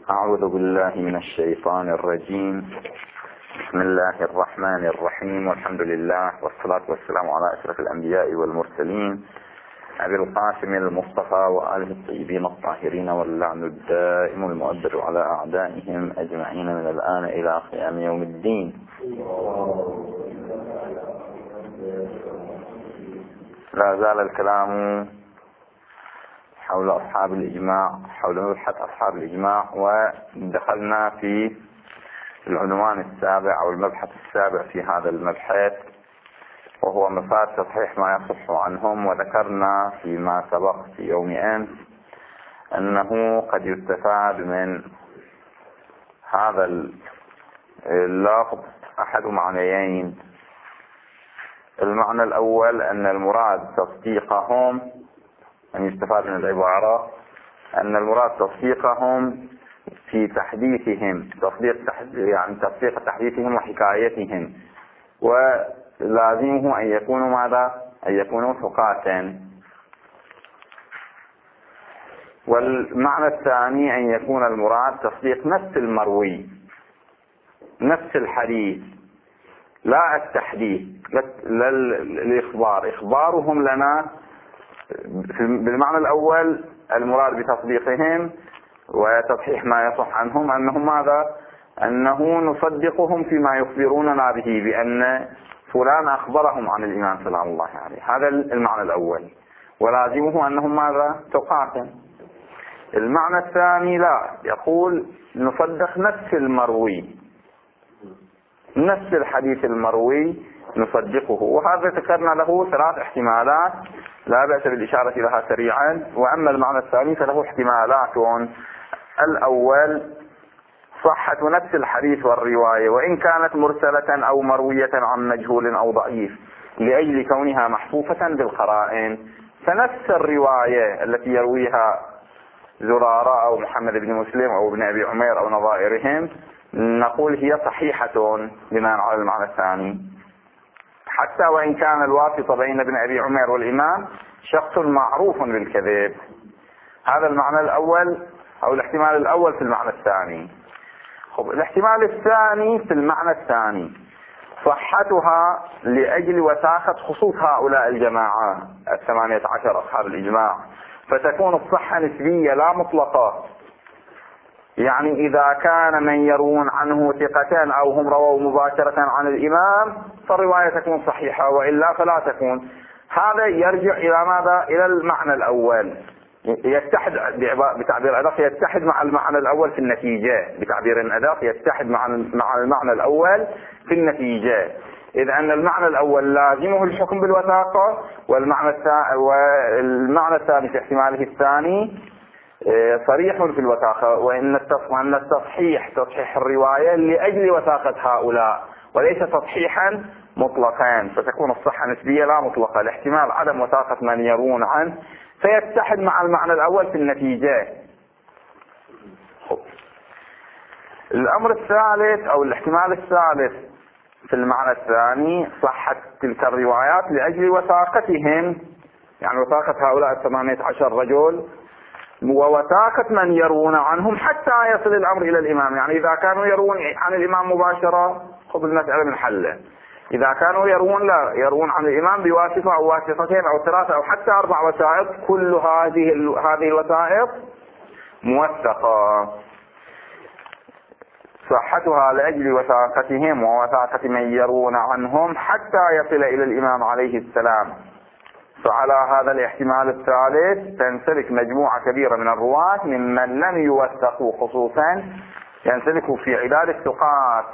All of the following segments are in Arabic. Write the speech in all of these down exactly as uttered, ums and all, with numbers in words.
أعوذ بالله من الشيطان الرجيم. بسم الله الرحمن الرحيم، والحمد لله والصلاة والسلام على أشرف الأنبياء والمرسلين أبي القاسم المصطفى وآله الطيبين الطاهرين، واللعن الدائم المؤبد على أعدائهم أجمعين من الآن إلى قيام يوم الدين. لا زال الكلام حول أصحاب الإجماع، حول مبحث أصحاب الإجماع، ودخلنا في العنوان السابع أو المبحث السابع في هذا المبحث، وهو مفاد تصحيح ما يصح عنهم. وذكرنا فيما سبق في يوم أمس أنه قد يستفاد من هذا اللفظ أحد معنيين. المعنى الأول أن المراد تصديقهم، أن يستفاد من العبارة أن المراد تصديقهم في تحديثهم، تصديق يعني تصديق تحديثهم وحكايتهم، ولازمه أن يكونوا ماذا؟ أن يكونوا ثقات. والمعنى الثاني أن يكون المراد تصديق نفس المروي، نفس الحديث، لا التحديث، لا الإخبار. إخبارهم لنا بالمعنى الأول المراد بتصديقهم وتصحيح ما يصح عنهم أنهم ماذا؟ أنه نصدقهم فيما يخبروننا به بأن فلان أخبرهم عن الإمام سلام الله عليه. هذا المعنى الأول، ولازمه أنهم ماذا؟ ثقات. المعنى الثاني لا، يقول نصدق نفس المروي، نفس الحديث المروي نصدقه. وهذا ذكرنا له ثلاث احتمالات لا بأس بالإشارة لها سريعا. وأما المعنى الثاني فله احتمالات. الأول صحة نفس الحديث والرواية وإن كانت مرسلة أو مروية عن مجهول أو ضعيف، لأجل كونها محفوفة بالقرائن. فنفس الرواية التي يرويها زرارة أو محمد بن مسلم أو ابن أبي عمير أو نظائرهم نقول هي صحيحة بناء على المعنى الثاني، حتى وإن كان الواسطة بين ابن أبي عمير والإمام شخص معروف بالكذب. هذا المعنى الأول أو الاحتمال الأول في المعنى الثاني. خب الاحتمال الثاني في المعنى الثاني صحتها لأجل وثاقة خصوص هؤلاء الجماعة الثمانية عشر أصحاب الإجماع، فتكون الصحة نسبية لا مطلقة. يعني إذا كان من يروون عنه ثقتان أو هم رووا مباشرة عن الإمام فالرواية تكون صحيحة، وإلا فلا تكون. هذا يرجع إلى ماذا؟ إلى المعنى الأول، يتحد بتعبير أدق، يتحد مع المعنى الأول في النتيجة. بتعبير أدق يتحد مع مع المعنى الأول في النتيجة، إذ أن المعنى الأول لازمه الحكم بالوثاقة، والمعنى الثاني والمعنى الثاني في احتماله الثاني صريح في الوثاقة، وإن التصحيح تصحيح الرواية لأجل وثاقة هؤلاء وليس تصحيحا مطلقا، فتكون الصحة نسبية لا مطلقة لاحتمال عدم وثاقة من يرون عنه، فيتحد مع المعنى الأول في النتيجة. الأمر الثالث أو الاحتمال الثالث في المعنى الثاني صحة تلك الروايات لأجل وثاقتهم، يعني وثاقة هؤلاء الثمانية عشر رجل ووثاقة من يروون عنهم حتى يصل الأمر إلى الإمام. يعني إذا كانوا يروون عن الإمام مباشرة خذ المسألة من حله، إذا كانوا يروون لا يروون عن الإمام بواسطة أو واسطتين أو ثلاثة أو حتى أربع وسائط، كل هذه هذه الوسائط موثقة. صحتها لأجل وثاقتهم ووثاقة من يروون عنهم حتى يصل إلى الإمام عليه السلام. فعلى هذا الاحتمال الثالث تنسلك مجموعة كبيرة من الرواة ممن لم يوثقوا خصوصا، ينسلكوا في عداد الثقات.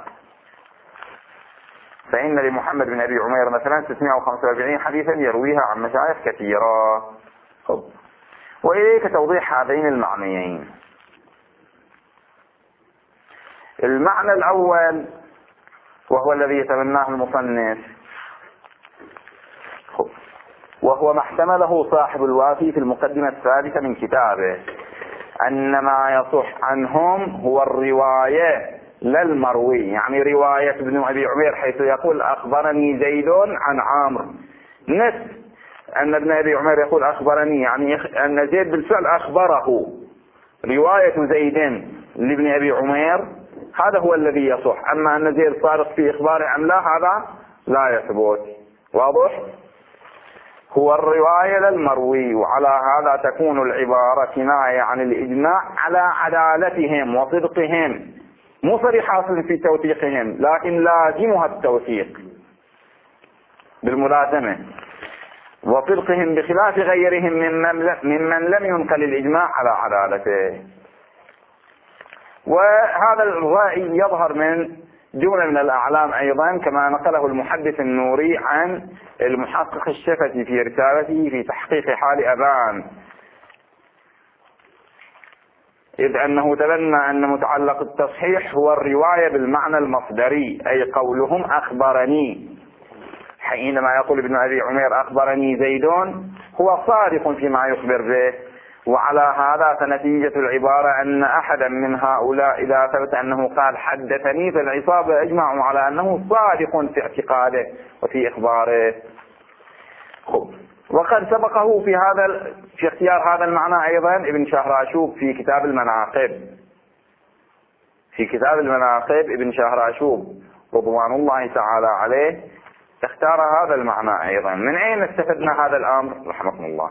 فإن لمحمد بن أبي عمير مثلا ستمائة وخمسة وأربعين حديثا يرويها عن مشايخ كثيرة. خب. وإليك توضيح هذين المعنيين. المعنى الأول وهو الذي يتبناه المصنف، خب. وهو ما احتمله صاحب الوافي في المقدمة الثالثة من كتابه، أن ما يصح عنهم هو الرواية لا المروي. يعني رواية ابن أبي عمير حيث يقول أخبرني زيد عن عامر، نفس أن ابن أبي عمير يقول أخبرني، يعني أن زيد بالفعل أخبره. رواية زيد لابن أبي عمير هذا هو الذي يصح. أما أن زيد صادق في إخباره أم لا هذا لا يثبت. واضح؟ هو الرواية للمروي، وعلى هذا تكون العبارة كناية عن الإجماع على عدالتهم وصدقهم، مو صريحة في توثيقهم لكن لازمها التوثيق بالملازمة وصدقهم بخلاف غيرهم ممن لم ينقل الإجماع على عدالته. وهذا الرأي يظهر من جملة من الأعلام أيضا كما نقله المحدث النوري عن المحقق الشفتي في رسالته في تحقيق حال أبان، إذ أنه تبنى أن متعلق التصحيح هو الرواية بالمعنى المصدري، أي قولهم أخبرني، حينما يقول ابن أبي عمير أخبرني زيدون هو صادق فيما يخبر به. وعلى هذا فنتيجة العبارة أن أحدا من هؤلاء إذا ثبت أنه قال حدثني فالعصابة أجمعوا على أنه صادق في اعتقاده وفي إخباره. خب. وقد سبقه في هذا في اختيار هذا المعنى أيضا ابن شهراشوب في كتاب المناقب. في كتاب المناقب ابن شهراشوب رضوان الله تعالى عليه اختار هذا المعنى أيضا. من أين استفدنا هذا الأمر رحمه الله؟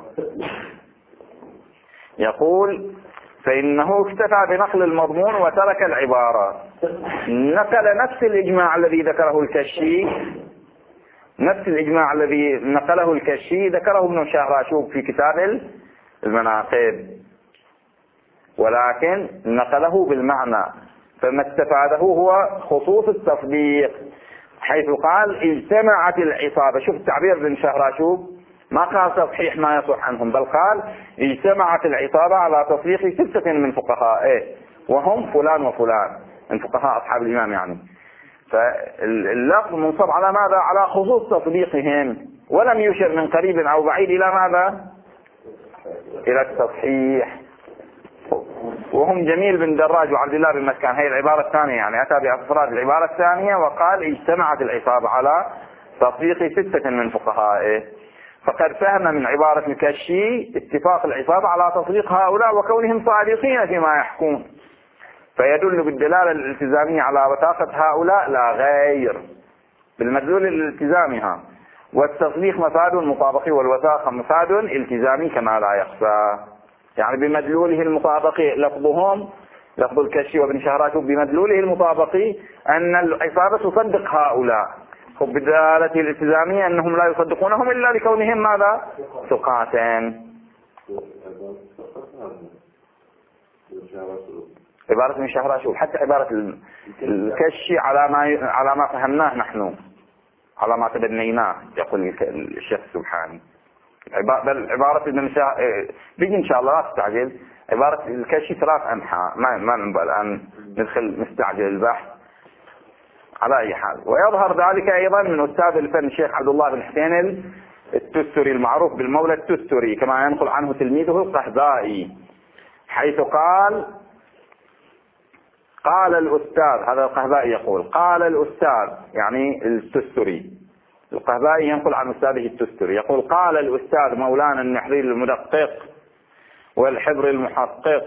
يقول فإنه اكتفى بنقل المضمون وترك العبارة، نقل نفس الإجماع الذي ذكره الكشي، نفس الإجماع الذي نقله الكشي ذكره ابن شهراشوب في كتاب المناقب، ولكن نقله بالمعنى، فما استفاده هو خصوص التصديق، حيث قال اجتمعت العصابة. شوف التعبير ابن شهراشوب، ما قال تصحيح ما يصح عنهم، بل قال اجتمعت العصابة على تصديق ستة من فقهائه وهم فلان وفلان من فقهاء أصحاب الإمام يعني. فاللفظ منصب على ماذا؟ على خصوص تصديقهم، ولم يشر من قريب أو بعيد إلى ماذا؟ إلى التصحيح. وهم جميل بن دراج وعبد الله بن مسكان، هي العبارة الثانية يعني أتى بأفراد العبارة الثانية وقال اجتمعت العصابة على تصديق ستة من فقهائه، فقد فهم من عبارة الكشي اتفاق العصابة على تصديق هؤلاء وكونهم صادقين فيما يحكون، فيدل بالدلالة الالتزامية على وثاقة هؤلاء لا غير بالمدلول الالتزامها، والتصديق مفاد مطابقي والوثاقة مفاد التزامي كما لا يخفى. يعني بمدلوله المطابقي لفظهم لفظ الكشي وابن شهراشوب بمدلوله المطابقي أن العصابة تصدق هؤلاء، وبدلالته الالتزامية أنهم لا يصدقونهم إلا لكونهم ماذا؟ ثقاتين. عبارة ابن شهراشوب حتى عبارة الكشي على ما على ما فهمناه نحن، على ما تبنيناه يقول الشيخ السبحاني. بل عبارة ابن شا... بيجي إن شاء الله لا تستعجل. عبارة الكشي ثلاث أنحاء، ما ما نبغى الآن ندخل نستعجل البحث على أي حال. ويظهر ذلك أيضا من أستاذ الفن الشيخ عبد الله بن حسين التستري المعروف بالمولى التستري، كما ينقل عنه تلميذه القهبائي، حيث قال قال الأستاذ، هذا القهبائي يقول قال الأستاذ يعني التستري، القهبائي ينقل عن أستاذه التستري يقول قال الأستاذ مولانا النحري المدقق والحبر المحقق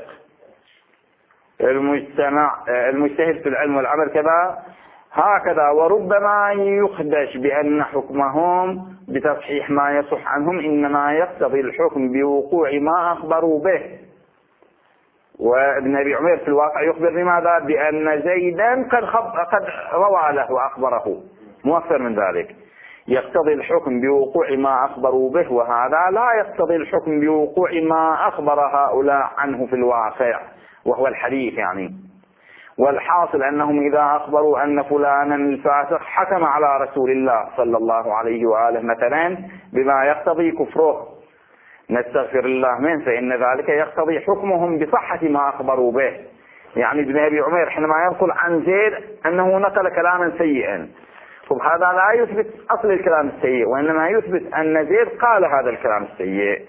المجتمع المجتهد في العلم والعمل كذا هكذا، وربما يخدش بأن حكمهم بتصحيح ما يصح عنهم إنما يقتضي الحكم بوقوع ما أخبروا به. وابن أبي عمير في الواقع يخبر بماذا؟ بأن زيدا قد, قد روى له وأخبره، مؤثر من ذلك يقتضي الحكم بوقوع ما أخبروا به، وهذا لا يقتضي الحكم بوقوع ما أخبر هؤلاء عنه في الواقع وهو الحديث يعني. والحاصل أنهم إذا أخبروا أن فلانا الفاسق حكم على رسول الله صلى الله عليه وآله مثلا بما يقتضي كفره نستغفر الله منه، فإن ذلك يقتضي حكمهم بصحة ما أخبروا به. يعني ابن أبي عمير حينما ينقل عن زيد أنه نقل كلاما سيئا، هذا لا يثبت أصل الكلام السيء، وإنما يثبت أن زيد قال هذا الكلام السيء،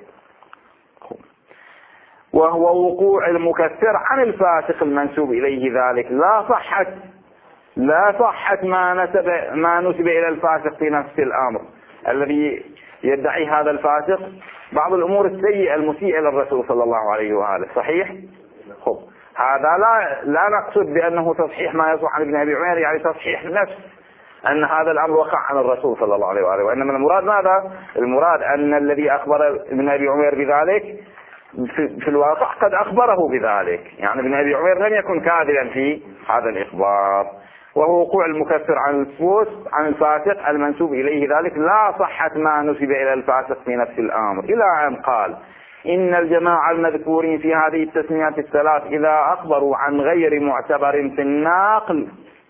وهو وقوع المكفر عن الفاسق المنسوب إليه ذلك. لا صحت لا صحت ما نسب ما نسب إلى الفاسق في نفس الأمر الذي يدعي هذا الفاسق بعض الأمور السيئة المسيئة للرسول صلى الله عليه وآله، صحيح؟ خب. هذا لا لا نقصد بأنه تصحيح ما يصح عن ابن أبي عمير يعني تصحيح نفس أن هذا الأمر وقع عن الرسول صلى الله عليه وآله، وإنما المراد ماذا؟ المراد أن الذي أخبر ابن أبي عمير بذلك في الواقع قد أخبره بذلك، يعني ابن أبي عمير لم يكن كاذبا في هذا الإخبار. وهو وقوع المكفر عن الفوس عن الفاسق المنسوب إليه ذلك لا صحة ما نسب إلى الفاسق في نفس الأمر، إلى أن قال إن الجماعة المذكورين في هذه التسميات الثلاث إذا أخبروا عن غير معتبر في الناقل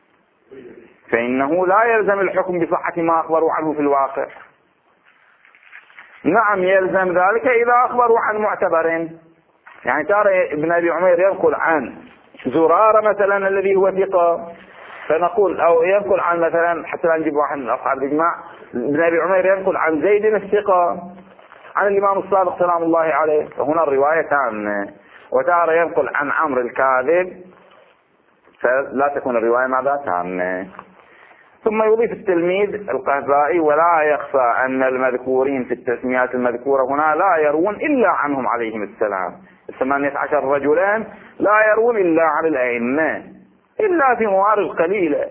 فإنه لا يلزم الحكم بصحة ما أخبروا عنه في الواقع. نعم يلزم ذلك إذا أخبروا عن معتبر، يعني ترى ابن أبي عمير ينقل عن زرارة مثلا الذي هو ثقة، فنقول أو ينقل عن مثلا حتى لا نجيب واحد من أصحاب الإجماع، ابن أبي عمير ينقل عن زيد الثقة عن الإمام الصادق سلام الله عليه، فهنا الرواية تامة. وتارة ينقل عن عمرو الكاذب فلا تكون الرواية ماذا تامة. ثم يضيف التلميذ القهبائي ولا يخفى أن المذكورين في التسميات المذكورة هنا لا يروون إلا عنهم عليهم السلام. الثمانية عشر رجلان لا يروون إلا عن الأئمة إلا في موارد قليلة،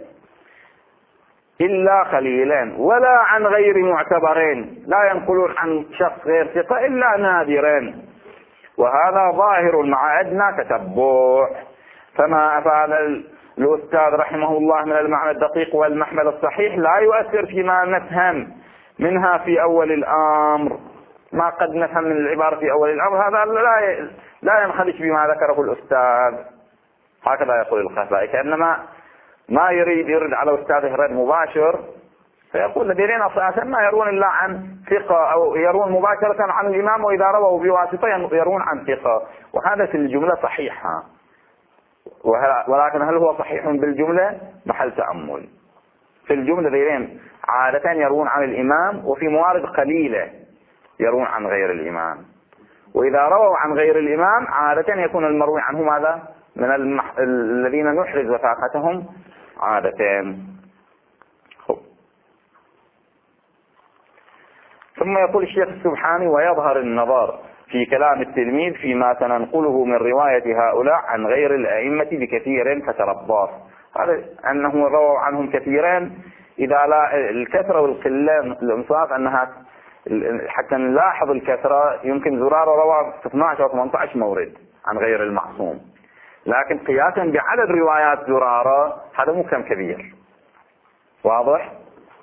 إلا قليلا، ولا عن غير معتبرين، لا ينقلون عن شخص غير ثقة إلا نادرا، وهذا ظاهر مع أدنى تتبع. فما أفعل الأستاذ رحمه الله من المعنى الدقيق والمحمل الصحيح لا يؤثر فيما نفهم منها في أول الأمر، ما قد نفهم من العبارة في أول الأمر هذا لا لا ينخدش بما ذكره الأستاذ. هكذا يقول القهبائي، كأنما ما يريد يرد على أستاذه رد مباشر، فيقول الذين أساسا ما يرون إلا عن ثقة أو يرون مباشرة عن الإمام، وإذا رووا بواسطة يرون عن ثقة، وهذا في الجملة صحيحة، ولكن هل هو صحيح بالجملة؟ محل تأمل. في الجملة ذيلين عادة يرون عن الإمام، وفي موارد قليلة يرون عن غير الإمام، وإذا رووا عن غير الإمام عادة يكون المروي عنه ماذا؟ من المح... الذين نحرز وثاقتهم عادة. ثم يقول الشيخ السبحاني ويظهر النظر في كلام التلميذ فيما سننقله من رواية هؤلاء عن غير الأئمة بكثير فترباص، هذا أنه رووا عنهم كثيرا، إذا لا الكثرة والقلة الانصاف أنها حتى نلاحظ الكثرة، يمكن زرارة روى اثني عشر أو ثمانية عشر مورد عن غير المعصوم، لكن قياسا بعدد روايات زرارة هذا مو كم كبير، واضح؟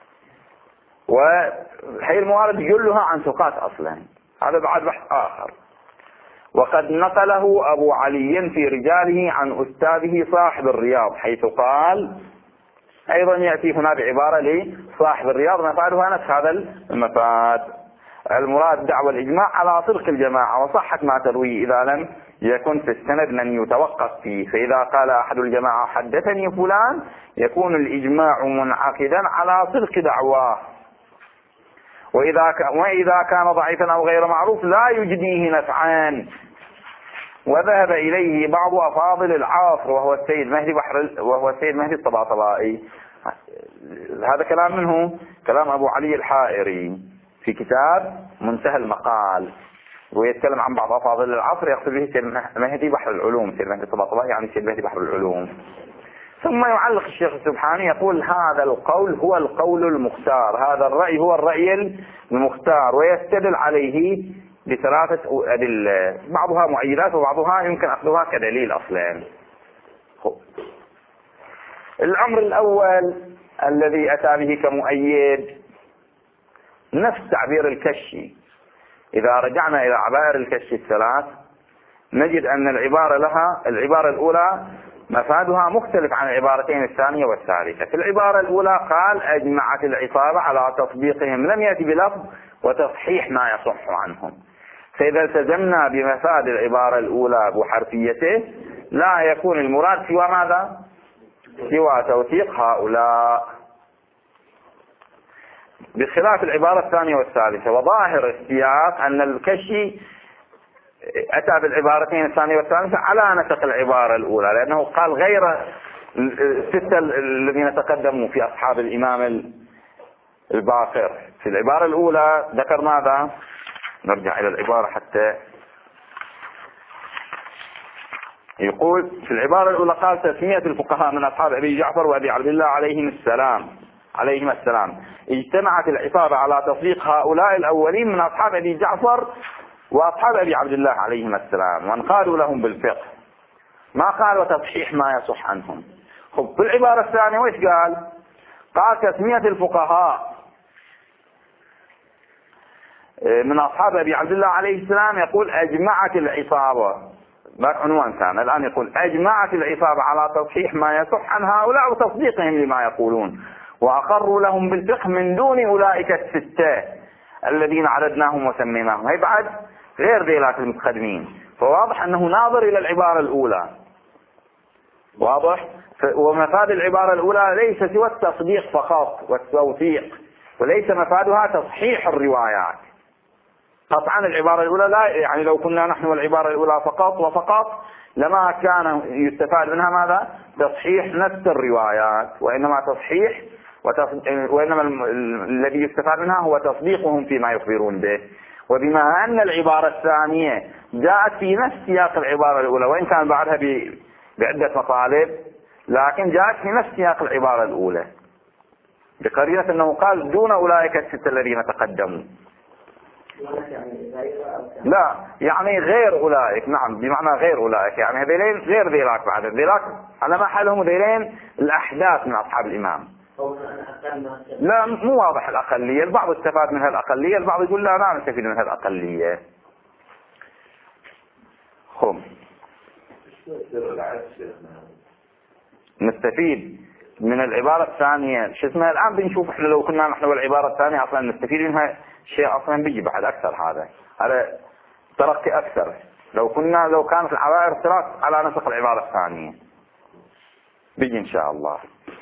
وهي الموارد كلها عن ثقات أصلا، هذا بعد بحث آخر. وقد نقله أبو علي في رجاله عن أستاذه صاحب الرياض، حيث قال أيضا يأتي هنا بعبارة لصاحب الرياض مفادها نفس هذا المفاد. المراد دعوى الإجماع على صدق الجماعة وصحة ما ترويه إذا لم يكن في السند من يتوقف فيه، فإذا قال أحد الجماعة حدثني فلان يكون الإجماع منعقدا على صدق دعواه، وإذا وإذا كان ضعيفا أو غير معروف لا يجديه نفعان. وذهب إليه بعض أفاضل العصر وهو السيد مهدي بحر وهو السيد مهدي الطباطبائي. هذا كلام منه، كلام أبو علي الحائري في كتاب منتهى المقال، ويتكلم عن بعض أفاضل العصر يقصد به السيد مهدي بحر العلوم، السيد مهدي الطباطبائي يعني السيد مهدي بحر العلوم. ثم يعلق الشيخ السبحاني يقول هذا القول هو القول المختار، هذا الرأي هو الرأي المختار، ويستدل عليه بثلاثة أدلة، بعضها مؤيدات وبعضها يمكن أخذها كدليل أصلا. الأمر الأول الذي أتى به كمؤيد نفس تعبير الكشي. إذا رجعنا إلى عبائر الكشي الثلاث نجد أن العبارة لها العبارة الأولى مفادها مختلف عن العبارتين الثانية والثالثة. في العبارة الأولى قال أجمعت العصابة على تطبيقهم، لم يأتي بلفظ وتصحيح ما يصح عنهم، فإذا التزمنا بمفاد العبارة الأولى بحرفيته لا يكون المراد سوى ماذا؟ سوى توثيق هؤلاء، بخلاف العبارة الثانية والثالثة. وظاهر السياق أن الكشي أتى بالعبارتين الثانية والثالثة على نسق العبارة الأولى، لأنه قال غير الستة الذين تقدموا في أصحاب الإمام الباقر. في العبارة الأولى ذكر ماذا؟ نرجع إلى العبارة حتى يقول في العبارة الأولى قال تسمية الفقهاء من أصحاب أبي جعفر وأبي عبد الله عليهم السلام عليهما السلام اجتمعت العصابة على تصديق هؤلاء الأولين من أصحاب أبي جعفر وأصحاب أبي عبد الله عليهما السلام وانقادوا لهم بالفقه، ما قال وتصحيح ما يصح عنهم. خب في العبارة الثانية وإيش قال؟ قال تسمية الفقهاء من أصحاب أبي عبد الله عليه السلام، يقول أجمعت العصابة، عنوان ثاني الآن يقول أجمعت العصابة على تصحيح ما يصح عن هؤلاء وتصديقهم لما يقولون، وأقروا لهم بالفقه من دون أولئك الستة الذين عددناهم وسميناهم. هي بعد غير ذيلات المتقدمين، فواضح أنه ناظر إلى العبارة الأولى، واضح. ومفاد العبارة الأولى ليس سوى التصديق فقط والتوثيق، وليس مفادها تصحيح الروايات. قطعا العبارة الأولى لا، يعني لو كنا نحن والعبارة الأولى فقط وفقط لما كان يستفاد منها ماذا؟ تصحيح نفس الروايات، وإنما تصحيح وتص... وإنما الذي يستفاد منها هو تصديقهم فيما يخبرون به. وبما أن العبارة الثانية جاءت في نفس سياق العبارة الأولى وإن كان بعدها ب... بعدة مطالب، لكن جاءت في نفس سياق العبارة الأولى بقرينة أنه قال دون أولئك الستة الذين تقدموا. لا يعني غير أولئك، نعم بمعنى غير أولئك، يعني هذيلين غير ذيلاك، بعد ذيلاك على ما حالهم ذيلين الأحداث من أصحاب الإمام. لا مو واضح الأقلية، البعض استفاد منها الأقلية، البعض يقول لا لا نستفيد منها الأقلية. خم نستفيد من العبارة الثانية شو اسمها الآن بنشوف احنا لو كنا نحن والعبارة الثانية أصلا نستفيد منها شيء أصلا بيجي بعد أكثر، هذا هذا ترقي أكثر لو كنا لو كانت العبارة ارتراك على نسق العبارة الثانية بيجي إن شاء الله.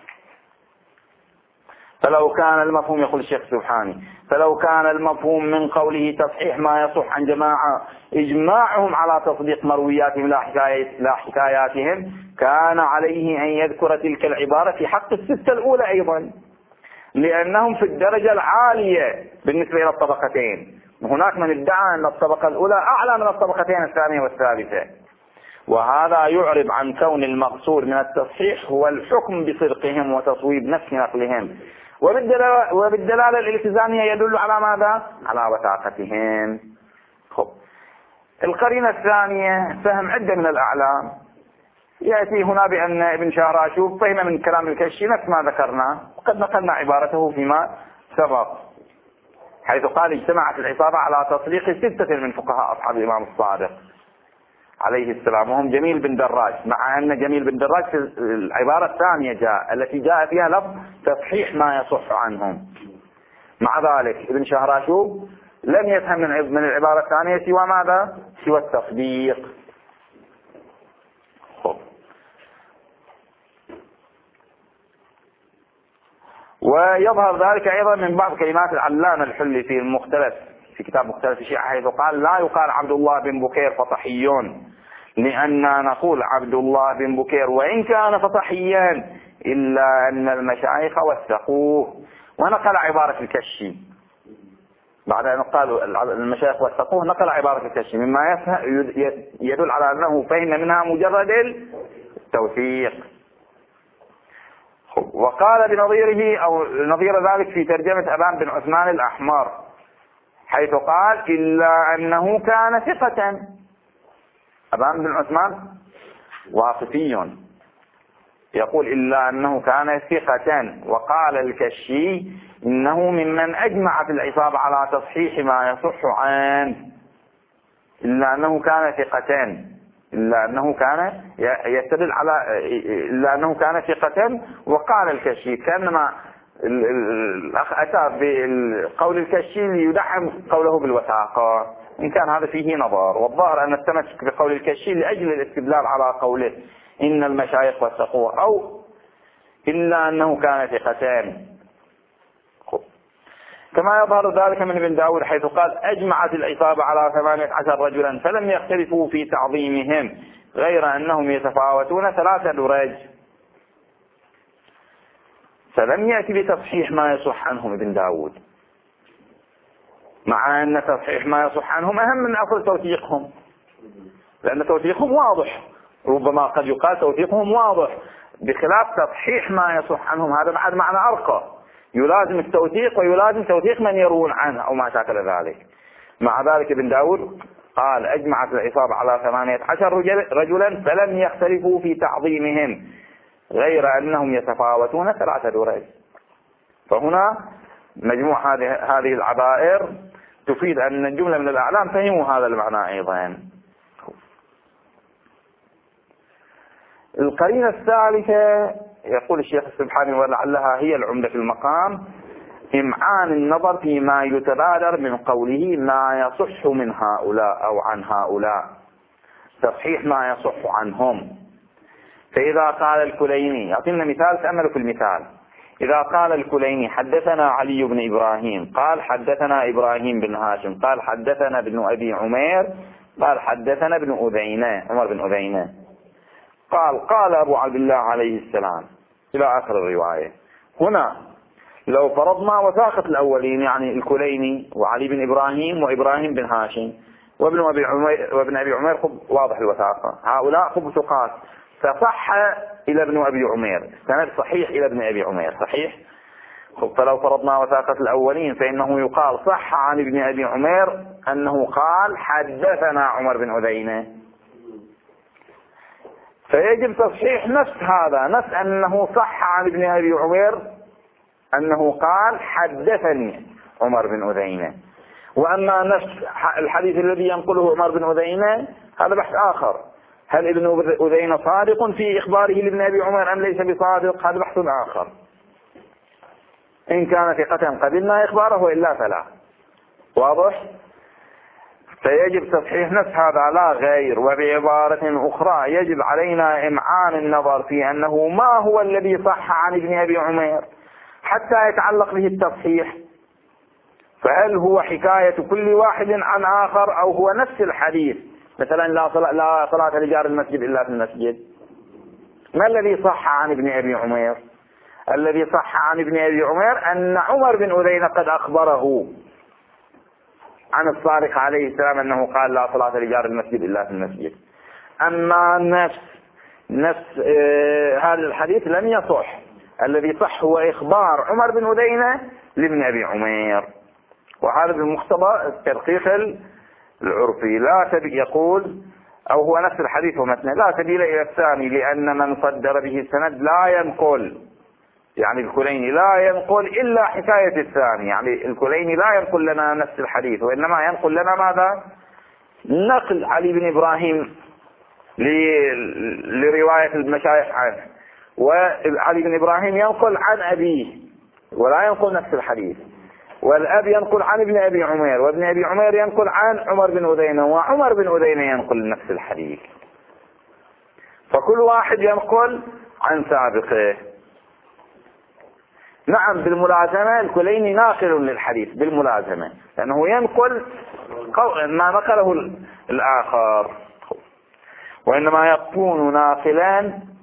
فلو كان المفهوم، يقول الشيخ سبحاني، فلو كان المفهوم من قوله تصحيح ما يصح عن جماعة إجماعهم على تصديق مروياتهم لا, حكاية لا حكاياتهم، كان عليه أن يذكر تلك العبارة في حق الستة الأولى أيضا، لأنهم في الدرجة العالية بالنسبة إلى الطبقتين. هناك من ادعى أن الطبقة الأولى أعلى من الطبقتين الثانية والثالثة، وهذا يعرب عن كون المقصود من التصحيح هو الحكم بصدقهم وتصويب نفس نقلهم، وبالدلالة, وبالدلالة الالتزامية يدل على ماذا؟ على وثاقتهم. خب القرينة الثانية فهم عدة من الأعلام، يأتي هنا بأن ابن شهراشوب فهم من كلام الكشي نفس ما ذكرنا، وقد نقلنا عبارته فيما سبق، حيث قال اجتمعت العصابة على تصديق ستة من فقهاء أصحاب الإمام الصادق عليه السلام، وهم جميل بن دراج، مع أن جميل بن دراج في العبارة الثانية جاء التي جاء فيها لفظ تصحيح ما يصح عنهم. مع ذلك ابن شهراشوب لم يفهم من العبارة الثانية سوى ماذا؟ سوى التصديق. خب. ويظهر ذلك أيضا من بعض كلمات العلامة الحلي في المختلف في كتاب مختلف الشيعة، حيث قال لا يقال عبد الله بن بكير فطحيون، لأننا نقول عبد الله بن بكير وإن كان فطحيا إلا أن المشايخ وثقوه. ونقل عبارة الكشي بعد أن قالوا المشايخ وثقوه، نقل عبارة الكشي مما يدل على أنه فهم منها مجرد التوثيق. وقال بنظيره أو نظير ذلك في ترجمة أبان بن عثمان الأحمر، حيث قال إلا أنه كان ثقة. أبان بن عثمان واقفي يقول إلا أنه كان ثقة، وقال الكشي إنه ممن أجمعت العصابة على تصحيح ما يصح عنه، إلا أنه كان ثقة، إلا أنه كان يستدل على إلا أنه كان ثقة. وقال الكشي كأنما الأخ أتى بقول الكشي ليدعم قوله بالوثاقة، إن كان هذا فيه نظر، والظاهر أن التمسك بقول الكشي لأجل الاستدلال على قوله إن المشايخ وثقوه، أو إلا أنه كان ثقتان، كما يظهر ذلك من ابن داود، حيث قال أجمعت العصابة على ثمانية عشر رجلا فلم يختلفوا في تعظيمهم غير أنهم يتفاوتون ثلاثة درج، فلم يأتي بتصحيح ما يصح عنهم ابن داود، مع أن تصحيح ما يصح عنهم أهم من أصل توثيقهم، لأن توثيقهم واضح ربما قد يقال توثيقهم واضح، بخلاف تصحيح ما يصح عنهم، هذا بعد معنى أرقى، يلازم التوثيق ويلازم توثيق من يروون عنه أو ما شاكل ذلك. مع ذلك ابن داود قال أجمعت العصابة على ثمانية عشر رجلا فلم يختلفوا في تعظيمهم غير أنهم يتفاوتون ثلاثة درج. فهنا مجموع هذه هذه العبائر تفيد أن الجملة من الأعلام فهموا هذا المعنى أيضا. القرينة الثالثة يقول الشيخ السبحاني ولعلها هي العمدة في المقام: إمعان النظر فيما يتبادر من قوله ما يصح من هؤلاء أو عن هؤلاء، تصحيح ما يصح عنهم. فإذا قال الكليني، يعطينا مثال تأملوا في المثال، إذا قال الكليني حدثنا علي بن إبراهيم قال حدثنا إبراهيم بن هاشم قال حدثنا ابن أبي عمير قال حدثنا ابن أذينة عمر بن أذينة قال قال أبو عبد الله عليه السلام إلى آخر الرواية. هنا لو فرضنا وثاقة الأولين، يعني الكليني وعلي بن إبراهيم وإبراهيم بن هاشم وابن أبي عمير وابن أبي عمير خب واضح الوثاقة، هؤلاء خب ثقات، فصح إلى ابن أبي عمير، سند صحيح إلى ابن أبي عمير صحيح. فلو فرضنا وثاقة الأولين فإنه يقال صح عن ابن أبي عمير أنه قال حدثنا عمر بن أذينة، فيجب تصحيح نفس هذا، نفس أنه صح عن ابن أبي عمير أنه قال حدثني عمر بن أذينة. وأما نفس الحديث الذي ينقله عمر بن أذينة هذا بحث آخر، هل ابن أذينة صادق في إخباره لابن أبي عمر أم ليس بصادق، هذا بحث آخر. إن كان ثقة قبلنا إخباره وإلا فلا. واضح؟ فيجب تصحيح نفس هذا لا غير. وبعبارة أخرى يجب علينا إمعان النظر في أنه ما هو الذي صح عن ابن أبي عمير حتى يتعلق به التصحيح، فهل هو حكاية كل واحد عن آخر أو هو نفس الحديث، مثلا لا صلاة, لا صلاة لجار المسجد إلا في المسجد. ما الذي صح عن ابن أبي عمير؟ الذي صح عن ابن أبي عمير أن عمر بن أذينة قد أخبره عن الصادق عليه السلام أنه قال لا صلاة لجار المسجد إلا في المسجد. أما نفس نفس آه هذا الحديث لم يصح، الذي صح هو إخبار عمر بن أذينة لابن أبي عمير. وهذا بمقتضى التدقيق العرفي. لا سبيل يقول أو هو نفس الحديث ومتنه لا سبيل إلى الثاني، لأن من صدر به السند لا ينقل، يعني الكليني لا ينقل إلا حكاية الثاني، يعني الكليني لا ينقل لنا نفس الحديث وإنما ينقل لنا ماذا؟ نقل علي بن إبراهيم لرواية المشايخ عنه، وعلي بن إبراهيم ينقل عن أبيه ولا ينقل نفس الحديث، والأب ينقل عن ابن أبي عمير، وابن أبي عمير ينقل عن عمر بن أذينة، وعمر بن أذينة ينقل نفس الحديث. فكل واحد ينقل عن سابقه. نعم بالملازمة الكليني ناقل للحديث بالملازمة، لأنه ينقل ما نقله الآخر، وإنما يكون ناقلا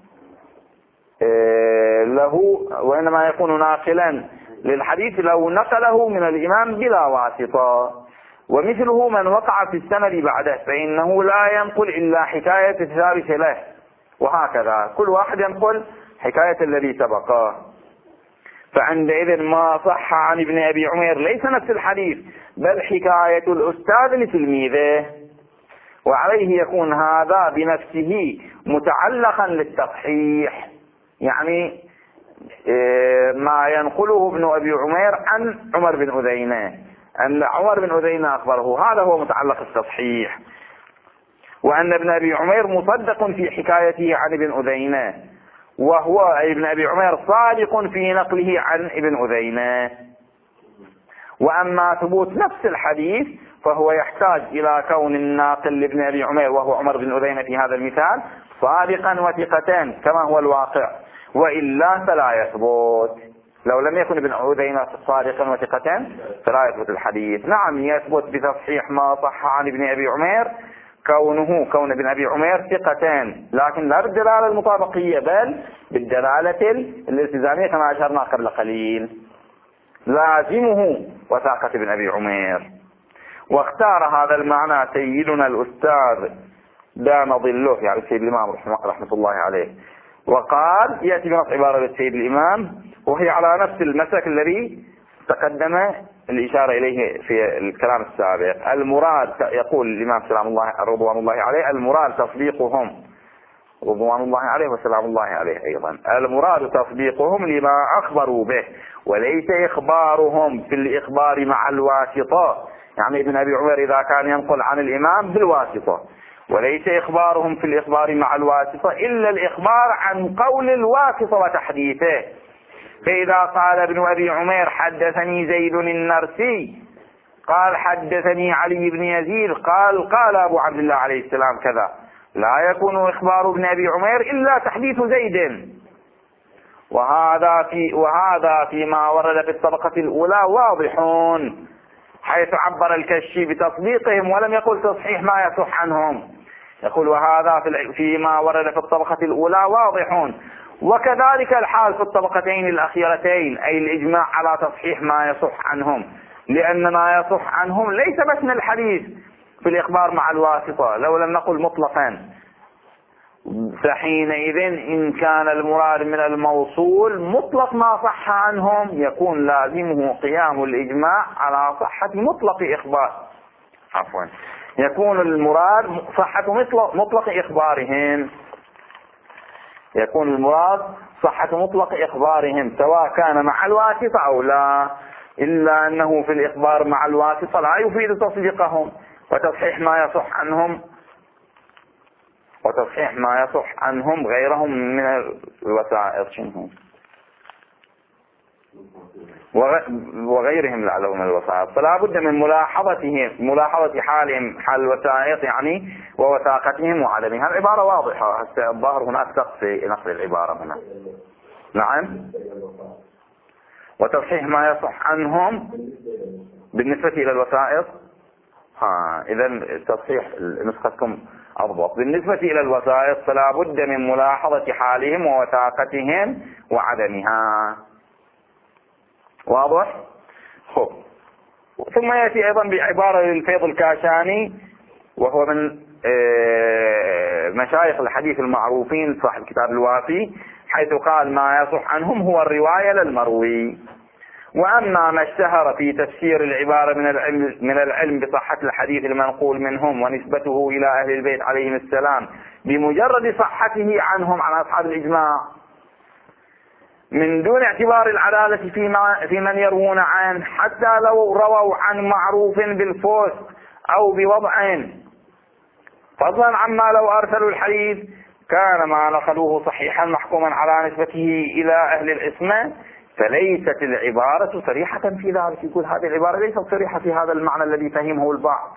له وإنما يكون ناقلا للحديث لو نقله من الإمام بلا واسطة. ومثله من وقع في السند بعده فإنه لا ينقل إلا حكاية الثابت له، وهكذا كل واحد ينقل حكاية الذي سبقه. فعندئذ ما صح عن ابن أبي عمير ليس نفس الحديث بل حكاية الأستاذ لتلميذه، وعليه يكون هذا بنفسه متعلقا للتصحيح، يعني ما ينقله ابن أبي عمير عن عمر بن أذينة أن عمر بن أذينة أخبره، هذا هو متعلق التصحيح. وأن ابن أبي عمير مصدق في حكايته عن ابن أذينة، وهو ابن أبي عمير صادق في نقله عن ابن أذينة. وأما ثبوت نفس الحديث فهو يحتاج إلى كون الناقل لابن أبي عمير وهو عمر بن أذينة في هذا المثال صادقا وثقتان كما هو الواقع، وإلا فلا يثبت. لو لم يكن ابن أذينة صادقا وثقتان فلا يثبت الحديث. نعم يثبت بتصحيح ما صح عن ابن أبي عمير كونه كون ابن أبي عمير ثقتان، لكن لا بالدلالة المطابقية بل بالدلالة الالتزامية كما أشرنا قبل قليل. لازمه وثاقة ابن أبي عمير. واختار هذا المعنى سيدنا الأستاذ دام ظله، يعني السيد الإمام رحمة الله عليه، وقال يأتي بنص عبارة للسيد الإمام وهي على نفس المسلك الذي تقدم الإشارة إليه في الكلام السابق. المراد، يقول الإمام سلام الله رضوان الله عليه، المراد تصديقهم رضوان الله عليه وسلام الله عليه أيضا، المراد تصديقهم لما أخبروا به، وليس إخبارهم في الإخبار مع الواسطة. يعني ابن أبي عمر إذا كان ينقل عن الإمام بالواسطة، وليس إخبارهم في الإخبار مع الواسطة إلا الإخبار عن قول الواسطة وتحديثه. فإذا قال ابن أبي عمر حدثني زيد النرسي، قال حدثني علي بن يزيد، قال قال أبو عبد الله عليه السلام كذا، لا يكون إخبار ابن أبي عمر إلا تحديث زيد. وهذا في وهذا فيما ورد في الطبقة الأولى واضحون، حيث عبر الكشي بتصديقهم ولم يقل تصحيح ما يصح عنهم، يقول وهذا في فيما ورد في الطبقة الأولى واضحون. وكذلك الحال في الطبقتين الأخيرتين، أي الإجماع على تصحيح ما يصح عنهم، لأن ما يصح عنهم ليس بس من الحديث في الإخبار مع الواسطة، لو لم نقل مطلقا، فحينئذ إن كان المراد من الموصول مطلق ما صح عنهم يكون لازمه قيام الإجماع على صحة مطلق إخبار عفوا يكون المراد صحة مطلق إخبارهم يكون المراد صحة مطلق إخبارهم سواء كان مع الواسطة أو لا، إلا أنه في الإخبار مع الواسطة لا يفيد تصديقهم وتصحيح ما يصح عنهم وتصحيح ما يصح عنهم غيرهم من الوسائط شنهم وغيرهم لعلهم من الوسائط. فلا بد من ملاحظتهم ملاحظة حالهم حال الوسائط يعني ووثاقتهم وعدمها. العبارة واضحة، الظاهر هناك سقط في نقل العبارة هنا. نعم، وتصحيح ما يصح عنهم بالنسبة إلى الوسائط. ها إذا تصحيح نسختكم أضبط. بالنسبة إلى الوسائط فلا بد من ملاحظة حالهم ووثاقتهم وعدمها. واضح؟ خب. ثم يأتي أيضا بعبارة للفيض الكاشاني، وهو من مشايخ الحديث المعروفين صاحب كتاب الوافي، حيث قال ما يصح عنهم هو الرواية للمروي. وأما ما اشتهر في تفسير العبارة من العلم, من العلم بصحة الحديث المنقول منهم ونسبته إلى أهل البيت عليهم السلام بمجرد صحته عنهم على أصحاب الإجماع من دون اعتبار العدالة فيما في من يروون عنه، حتى لو رووا عن معروف بالفسق أو بوضع، فضلا عما لو أرسلوا الحديث كان ما نقلوه صحيحا محكوما على نسبته إلى أهل العصمة، فليست العبارة صريحة في ذلك. يقول هذه العبارة ليست صريحة في هذا المعنى الذي فهمه البعض.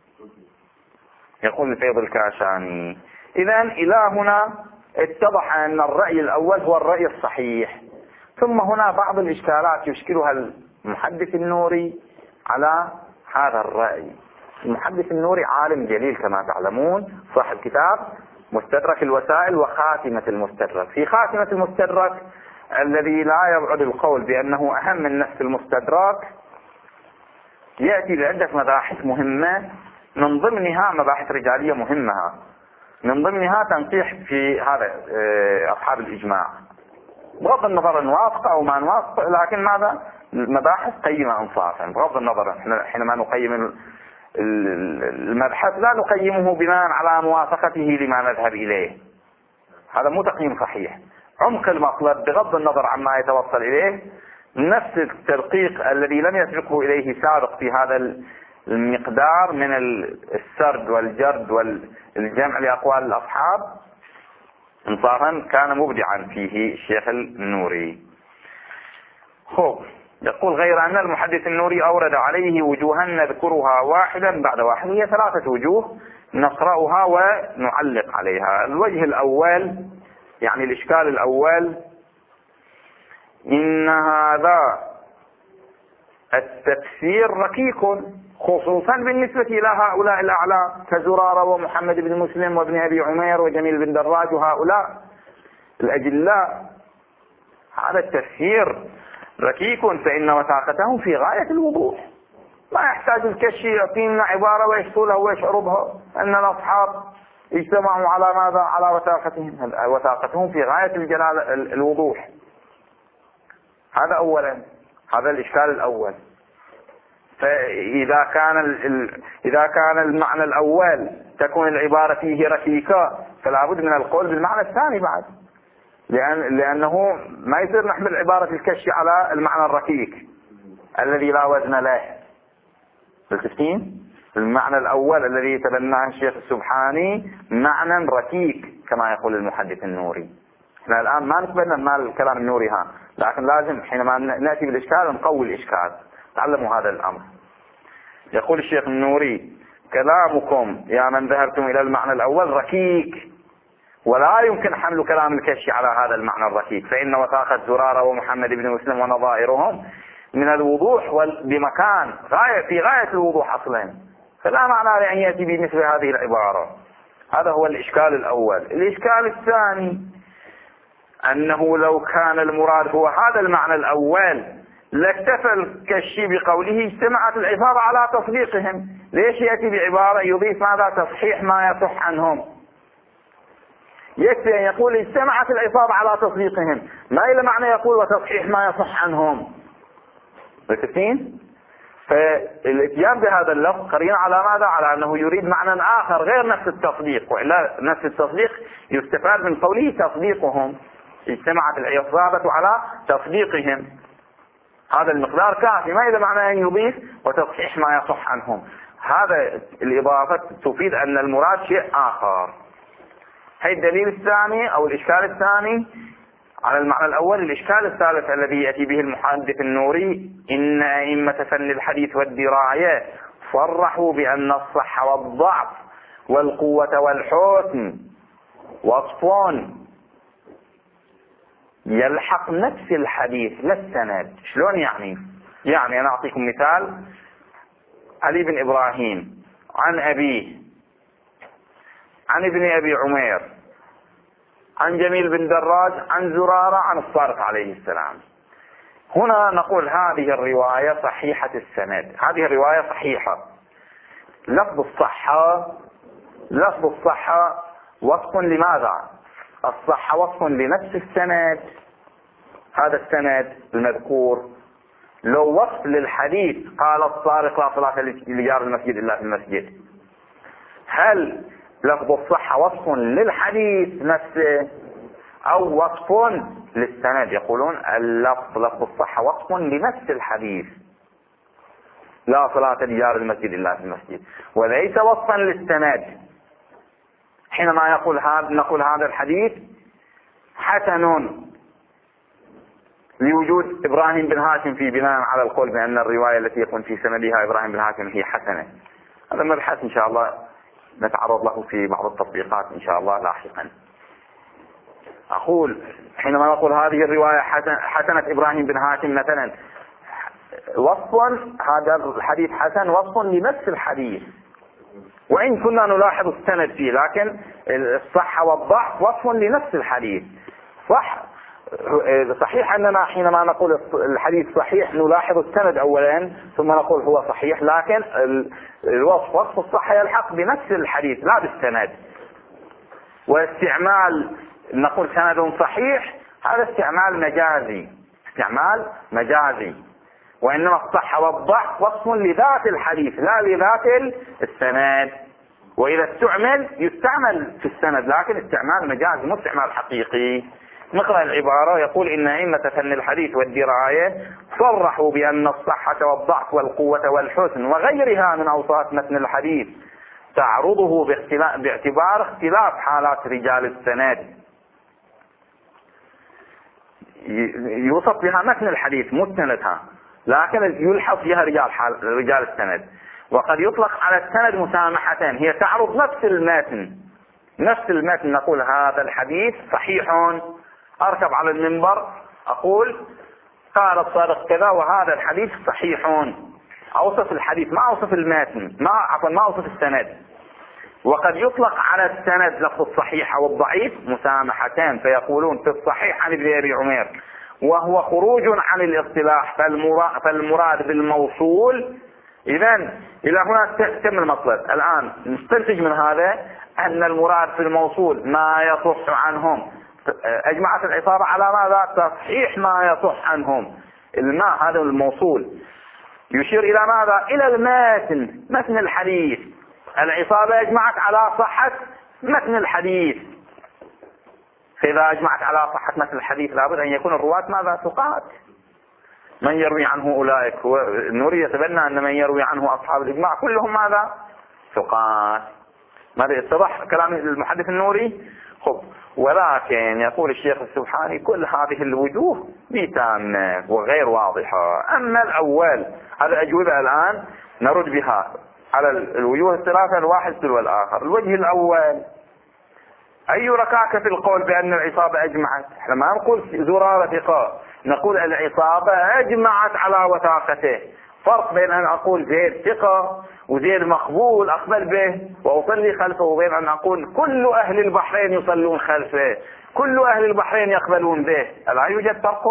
يقول الفيض الكاشاني إذن إلى هنا اتضح أن الرأي الأول هو الرأي الصحيح. ثم هنا بعض الإشكالات يشكلها المحدث النوري على هذا الرأي. المحدث النوري عالم جليل كما تعلمون، صاحب كتاب مستدرك الوسائل وخاتمة المستدرك. في خاتمة المستدرك الذي لا يبعد القول بأنه أهم من نفس المستدرك يأتي بعدة مباحث مهمة، من ضمنها مباحث رجالية مهمة، من ضمنها تنقيح في هذا أصحاب الإجماع، بغض النظر نوافق أو ما نوافق، لكن ماذا مباحث قيمة أنصافا. بغض النظر حينما نقيم المبحث لا نقيمه بناء على موافقته لما نذهب إليه، هذا مو تقييم صحيح. عمق المطلب بغض النظر عما يتوصل إليه نفس التدقيق الذي لم يسبقه إليه سابق في هذا المقدار من السرد والجرد والجمع لأقوال الأصحاب انصافا كان مبدعا فيه الشيخ النوري. خب. يقول غير أن المحدث النوري أورد عليه وجوها نذكرها واحدا بعد واحد، هي ثلاثة وجوه نقرأها ونعلق عليها. الوجه الأول يعني الإشكال الأول، إن هذا التفسير ركيك خصوصا بالنسبة إلى هؤلاء الأعلام كزرارة ومحمد بن مسلم وابن أبي عمير وجميل بن دراج وهؤلاء الأجلاء. هذا التفسير ركيك فإن وثاقتهم في غاية الوضوح، ما يحتاج الكشي يعطينا عبارة ويشطولها ويشعربها أن الأصحاب اجتمعوا على ماذا؟ على وثاقتهم، وثاقتهم في غاية الجلال الوضوح. هذا أولا، هذا الإشكال الأول. فإذا كان ال... إذا كان المعنى الأول تكون العبارة فيه ركيكة، فلا بد من القول بالمعنى الثاني بعد، لأن... لأنه ما يصير نحمل عبارة الكشف على المعنى الركيك الذي لا وزن له. بالتفكين المعنى الأول الذي تبناه الشيخ السبحاني معنى ركيك كما يقول المحدث النوري. احنا الآن ما نتبنى ما الكلام النوري ها، لكن لازم حينما نأتي بالإشكال نقوي الإشكال. تعلموا هذا الأمر. يقول الشيخ النوري: كلامكم يا من ذهبتم إلى المعنى الأول ركيك، ولا يمكن حمل كلام الكشي على هذا المعنى الركيك، فإن وثاقة زرارة ومحمد بن مسلم ونظائرهم من الوضوح بمكان غاية في غاية الوضوح أصلا، فلا معنى لأن يأتي بمثل هذه العبارة. هذا هو الإشكال الأول. الإشكال الثاني أنه لو كان المراد هو هذا المعنى الأول لاكتفى الكشي بقوله اجتمعت العصابة على تصديقهم. ليش يأتي بعبارة يضيف ماذا؟ تصحيح ما يصح عنهم. يكفي أن يقول اجتمعت العصابة على تصديقهم، ما إلى معنى يقول وتصحيح ما يصح عنهم. متفقين؟ فالاتيان بهذا اللفظ قرين على ماذا؟ على أنه يريد معنى آخر غير نفس التصديق، وإلا نفس التصديق يستفاد من قوله تصديقهم، اجتمعت العصابة على تصديقهم، هذا المقدار كافي، ما إذا معنى أن يضيف وتصحيح ما يصح عنهم. هذا الإضافة تفيد أن المراد شيء آخر. هي الدليل الثاني أو الإشكال الثاني على المعنى الأول. الإشكال الثالث الذي يأتي به المحدث النوري: إن أئمة فن الحديث والدراية صرحوا بأن الصح والضعف والقوة والحسن وصفون يلحق نفس الحديث لا السند. شلون يعني؟ يعني أنا أعطيكم مثال: علي بن إبراهيم عن أبيه عن ابن أبي عمير عن جميل بن دراج عن زرارة عن الصادق عليه السلام. هنا نقول هذه الرواية صحيحة السند، هذه الرواية صحيحة. لفظ الصحة لفظ الصحة وصف لماذا؟ الصحة وصف لنفس السند، هذا السند المذكور. لو وصف للحديث قال الصادق لا صلاة لجار المسجد إلا في المسجد، هل لفظ الصحة وصف للحديث نفسه أو وصف للسند؟ يقولون اللفظ لفظ الصحة وصف لنفس الحديث، لا صلاة لجار المسجد إلا في المسجد، وليس وصفا للسند. حينما يقول هذا نقول هذا الحديث حسن لوجود إبراهيم بن هاشم في بناء على القول بأن الرواية التي يكون في سندها إبراهيم بن هاشم هي حسنة. هذا مبحث إن شاء الله نتعرض له في بعض التطبيقات إن شاء الله لاحقا. أقول حينما نقول هذه الرواية حسن حسنة إبراهيم بن هاشم مثلا، وصف هذا الحديث حسن وصف لنفس الحديث، وإن كنا نلاحظ السند فيه، لكن الصحة والضعف وصف لنفس الحديث. صح صحيح أننا حينما نقول الحديث صحيح نلاحظ السند أولا ثم نقول هو صحيح، لكن الوصف وصف الصحة يلحق بنفس الحديث لا بالسند. واستعمال نقول سند صحيح هذا استعمال مجازي، استعمال مجازي، وإنما الصحة والضعف وصف لذات الحديث لا لذات السند. وإذا استعمل يستعمل في السند لكن استعمال مجازي مو استعمال حقيقي. نقرأ العبارة: يقول إن أئمة فن الحديث والدراية صرحوا بأن الصحة والضعف والقوة والحسن وغيرها من أوصاف متن الحديث تعرضه باعتبار اختلاف حالات رجال السند. يوصف بها متن الحديث مستندها، لكن يلحظ فيها رجال حال رجال السند. وقد يطلق على السند مسامحة، هي تعرض نفس المتن نفس المتن نقول هذا الحديث صحيح، أركب على المنبر أقول قال الصادق كذا وهذا الحديث صحيح، أوصف الحديث ما أوصف المتن، ما عفوا ما أوصف السند. وقد يطلق على السند لفظ الصحيح والضعيف مسامحتان، فيقولون في الصحيح عن ابن أبي عمير، وهو خروج عن الاصطلاح، فالمراد بالموصول. إذن إلى هنا تم المطلب. الآن نستنتج من هذا أن المراد في الموصول ما يصح عنهم. أجمعت العصابة على ماذا؟ تصحيح ما يصح عنهم. الماء هذا الموصول يشير إلى ماذا؟ إلى المتن، متن الحديث. العصابة أجمعت على صحة متن الحديث. فإذا أجمعت على صحة متن الحديث لابد أن يكون الرواة ماذا؟ ثقات. من يروي عنه أولئك، هو النوري يتبنى أن من يروي عنه أصحاب الإجماع كلهم ماذا؟ ثقات. ماذا اتضح كلام المحدث النوري؟ خب، ولكن يقول الشيخ السبحاني كل هذه الوجوه تامة وغير واضحة. أما الأول هذا أجوبة الآن نرد بها على الوجوه الثلاثة الواحد تلو الآخر. الوجه الأول، أي ركاكة في القول بأن العصابة أجمعت؟ احنا ما نقول زرارة ثقة، نقول العصابة أجمعت على وثاقته. فرق بين أن أقول زيد ثقة وزيد مقبول أقبل به وأصلي خلفه، وبين أن أقول كل أهل البحرين يصلون خلفه، كل أهل البحرين يقبلون به. ألا يوجد فرق؟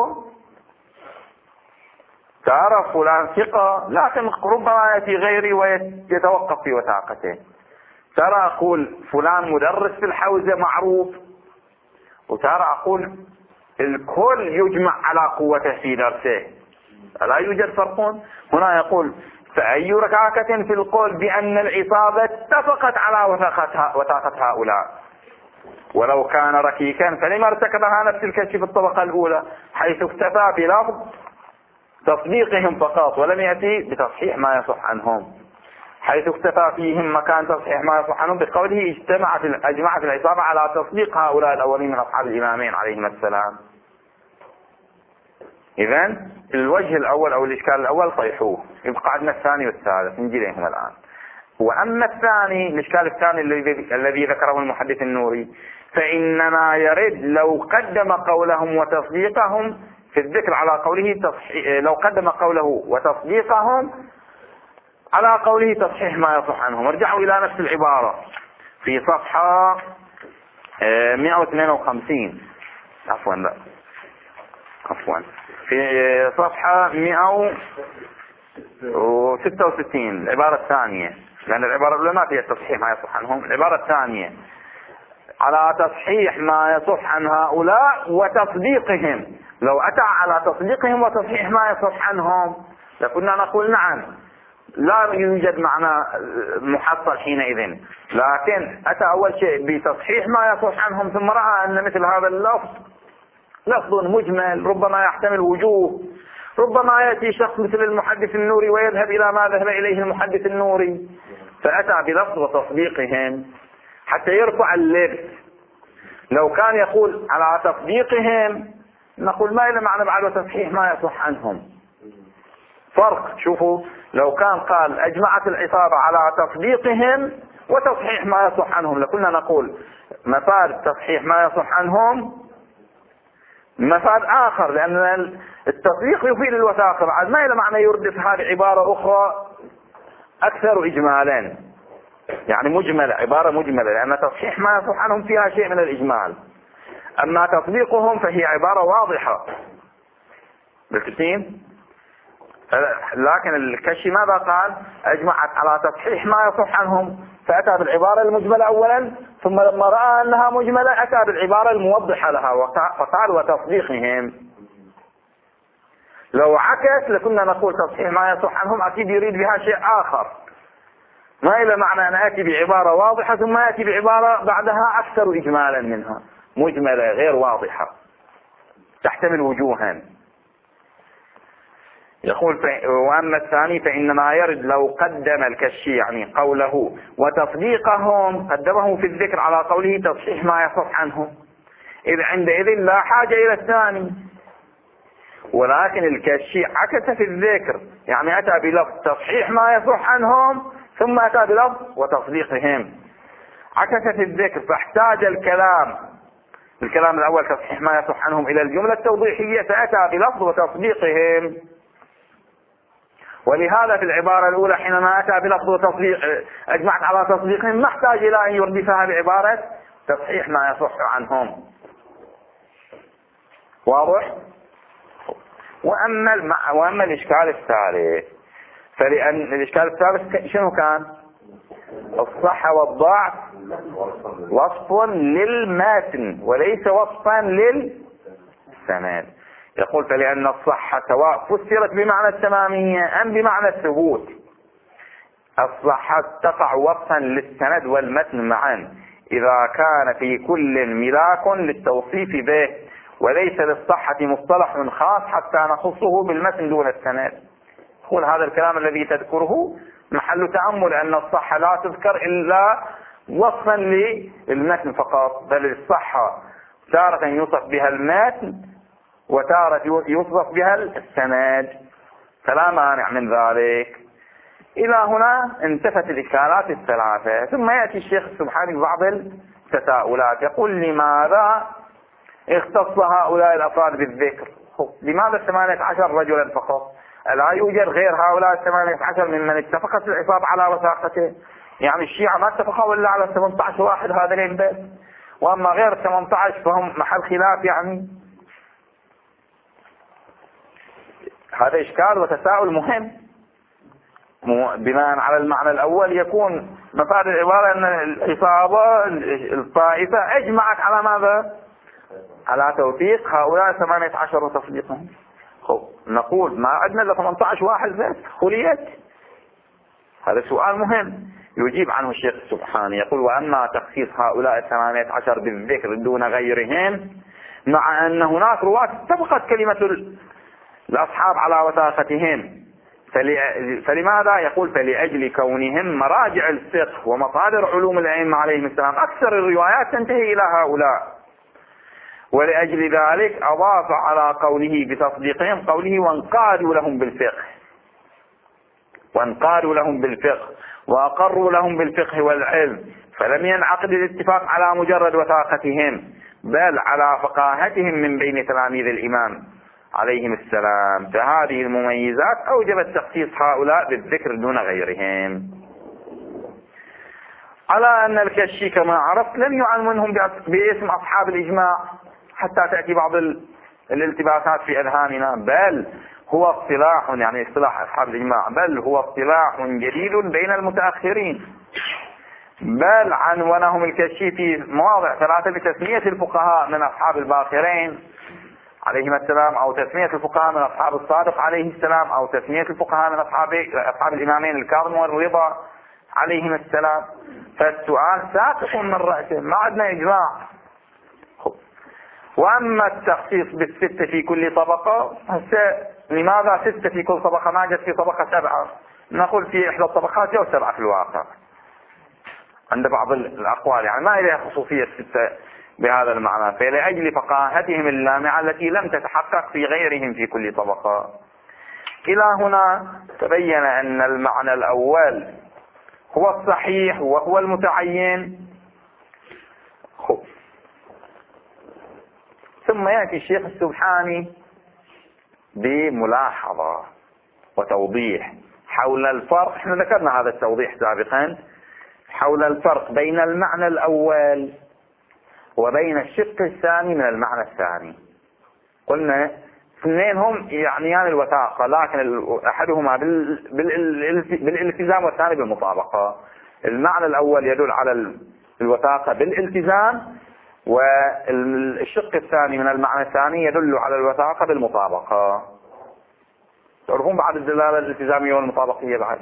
تعرف فلان ثقة لكن ربما يأتي غيري ويتوقف في وثاقته. ترى أقول فلان مدرس في الحوزة معروف، وترى أقول الكل يجمع على قوته في درسه. لا يوجد فرق. هنا يقول فأي ركاكة في القول بأن العصابة اتفقت على وثاقة هؤلاء، ولو كان ركيكا فلما ارتكبها نفس الكشف في الطبقة الأولى، حيث اكتفى بلفظ تصديقهم فقط ولم يأتي بتصحيح ما يصح عنهم، حيث اكتفى فيهم مكان تصحيح ما يصح عنهم بقوله اجتمعت أجمعت العصابة على تصديق هؤلاء الأولين من أصحاب الإمامين عليهم السلام. إذن الوجه الأول أو الإشكال الأول صيحوه، يبقى عندنا الثاني والثالث نجي لهم الآن. وأما الثاني، الإشكال الثاني الذي ذكره المحدث النوري، فإنما يرد لو قدم قولهم وتصديقهم في الذكر على قوله تصحيح، لو قدم قوله وتصديقهم على قوله تصحيح ما يصح عنهم. ارجعوا إلى نفس العبارة في صفحة مئة واثنين وخمسين، عفوا لا عفوا في صفحة مئة وستة وستين العبارة الثانية، لأن العبارة الأولى ما فيها تصحيح ما يصح عنهم. العبارة الثانية على تصحيح ما يصح عن هؤلاء وتصديقهم. لو أتى على تصديقهم وتصحيح ما يصح عنهم لكنا نقول نعم لا يوجد معنى محصل حينئذ، لكن أتى أول شيء بتصحيح ما يصح عنهم ثم رأى أن مثل هذا اللفظ لفظ مجمل ربما يحتمل وجوه، ربما يأتي شخص مثل المحدث النوري ويذهب إلى ما ذهب إليه المحدث النوري، فأتى بلفظ وتصديقهم حتى يرفع اللبس. لو كان يقول على تصديقهم نقول ما إلى معنى بعد وتصحيح ما يصح عنهم. فرق، شوفوا، لو كان قال أجمعت العصابة على تصديقهم وتصحيح ما يصح عنهم لكنا نقول مفاد تصحيح ما يصح عنهم مفاد آخر، لأن التصديق يفيد الوثاقة. بعد ما إلى معنى يردف هذه عبارة أخرى أكثر إجمالا، يعني مجملة، عبارة مجملة، لأن تصحيح ما يصح عنهم فيها شيء من الإجمال، أما تصديقهم فهي عبارة واضحة بالكثير. لكن الكشي ماذا قال؟ أجمعت على تصحيح ما يصح عنهم، فأتى بالعبارة المجملة أولا، ثم لما رأى أنها مجملة أتى بالعبارة الموضحة لها فقال وتصديقهم. لو عكس لكنا نقول تصحيح ما يصح عنهم أكيد يريد بها شيء آخر، ما إلى معنى أن آتي بعبارة واضحة ثم آتي بعبارة بعدها أكثر إجمالا منها، مجملة غير واضحة تحتمل وجوها. يقول وأما الثاني فإنما يرد لو قدم الكشي يعني قوله وتصديقهم قدمه في الذكر على قوله تصحيح ما يصح عنهم، إذ عندئذ لا حاجة إلى الثاني. ولكن الكشي عكس في الذكر، يعني أتى بلفظ تصحيح ما يصح عنهم ثم أتى بلفظ وتصديقهم، عكس في الذكر، فاحتاج الكلام الكلام الأول تصحيح ما يصح عنهم إلى الجملة التوضيحية فأتى بلفظ وتصديقهم. ولهذا في العبارة الأولى حينما أتى بلفظ وتصديق أجمعت على تصديقهم ما احتاج إلى أن يردفها بعبارة تصحيح ما يصح عنهم. واضح؟ وأما, الم... وأما الإشكال الثالث، فلأن الإشكال الثالث شنو كان؟ الصحة والضعف وصف للمتن وليس وصفا للسند. يقول فلأن الصحة سواء فسرت بمعنى التمامية أم بمعنى الثبوت، الصحة تقع وصفا للسند والمتن معا إذا كان في كل ملاك للتوصيف به، وليس للصحة مصطلح خاص حتى نخصه بالمتن دون السند. يقول هذا الكلام الذي تذكره محل تأمل، أن الصحة لا تذكر إلا وصفا للمتن فقط، بل الصحة تارة يوصف بها المتن وتارة يوصف بها السند، فلا مانع من ذلك. إلى هنا انتفت الإشكالات الثلاثة. ثم يأتي الشيخ السبحاني ببعض التساؤلات، يقول لماذا اختص هؤلاء الأفراد بالذكر؟ لماذا ثمانية عشر رجلا فقط؟ ألا يوجد غير هؤلاء الثمانية عشر ممن اتفقت العصابة على وثاقته؟ يعني الشيعة ما اتفقوا إلا على ثمانية عشر واحد هذين بس، وأما غير ثمانية عشر فهم محل خلاف. يعني هذا إشكال وتساؤل مهم. بناء على المعنى الأول يكون مفاد العبارة أن العصابة الطائفة أجمعت على ماذا؟ على توثيق هؤلاء ثمانية عشر وتصديقهم. نقول ما عندنا إلا ثمانية عشر واحد بس خليت. هذا سؤال مهم يجيب عنه الشيخ السبحاني. يقول وأما تخصيص هؤلاء الثمانية عشر بالذكر دون غيرهم، مع أن هناك رواة اتفقت كلمة الأصحاب على وثاقتهم، فلماذا؟ يقول فلأجل كونهم مراجع الفقه ومصادر علوم الأئمة عليهم السلام، أكثر الروايات تنتهي إلى هؤلاء، ولأجل ذلك أضاف على قوله بتصديقهم قوله وانقادوا لهم بالفقه، وانقادوا لهم بالفقه وأقروا لهم بالفقه والعلم، فلم ينعقد الاتفاق على مجرد وثاقتهم بل على فقاهتهم من بين تلاميذ الإمام عليهم السلام. فهذه المميزات أوجبت تخصيص هؤلاء بالذكر دون غيرهم. على أن الكشي كما عرفت لم يعن منهم باسم أصحاب الإجماع حتى تأتي بعض الالتباسات في أذهاننا، بل هو اصطلاح، يعني اصطلاح أصحاب الإجماع، بل هو اصطلاح جديد بين المتأخرين، بل عنونهم الكشي في مواضع ثلاثة بتسمية الفقهاء من أصحاب الباقرين عليهم السلام، أو تسمية الفقهاء من أصحاب الصادق عليه السلام، أو تسمية الفقهاء من أصحاب أصحاب الإمامين الكاظم والرضا عليهم السلام. فالسؤال ساقط من رأسه، ما عندنا إجماع. وأما التخصيص بالستة في كل طبقة، لماذا ستة في كل طبقة ما جت في طبقة سبعة؟ نقول في إحدى الطبقات أو سبعة في الواقع عند بعض الأقوال، يعني ما إليها خصوصية ستة بهذا المعنى، فلأجل فقاهتهم اللامعة التي لم تتحقق في غيرهم في كل طبقة. إلى هنا تبين أن المعنى الأول هو الصحيح وهو المتعين. ثم يأتي الشيخ السبحاني بملاحظة وتوضيح حول الفرق، احنا ذكرنا هذا التوضيح سابقا، حول الفرق بين المعنى الأول وبين الشق الثاني من المعنى الثاني. قلنا اثنين هم يعنيان الوثاقة، لكن أحدهما بالالتزام والثاني بالمطابقة. المعنى الأول يدل على الوثاقة بالالتزام، والشق الثاني من المعنى الثاني يدل على الوثاقة بالمطابقة. تعرفون بعد الدلالة الالتزامية والمطابقية بعد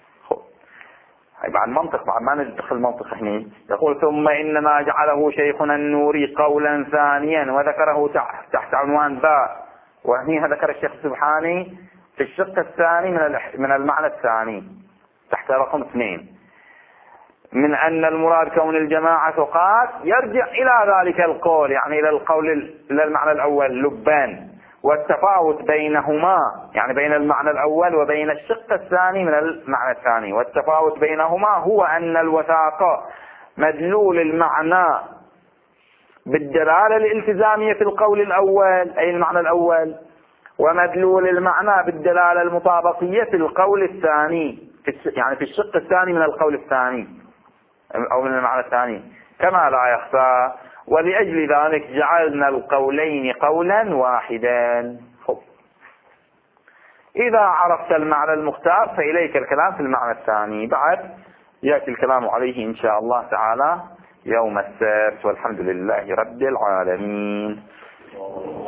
بعد منطق، بعد ما ندخل المنطق هنا. يقول ثم إنما جعله شيخنا النوري قولا ثانيا وذكره تحت عنوان باء، وهنا ذكر الشيخ السبحاني في الشق الثاني من من المعنى الثاني تحت رقم اثنين، من أن المراد كون الجماعة ثقات، يرجع إلى ذلك القول، يعني إلى القول إلى المعنى الأول لبان، والتفاوت بينهما يعني بين المعنى الأول وبين الشق الثاني من المعنى الثاني، والتفاوت بينهما هو أن الوثاقة مدلول المعنى بالدلالة الالتزامية في القول الأول أي المعنى الأول، ومدلول المعنى بالدلالة المطابقية في القول الثاني، يعني في الشق الثاني من القول الثاني أو من المعنى الثاني كما لا يخفى. ولأجل ذلك جعلنا القولين قولا واحدا. خب. إذا عرفت المعنى المختار فإليك الكلام في المعنى الثاني، بعد يأتي الكلام عليه إن شاء الله تعالى يوم السبت، والحمد لله رب العالمين.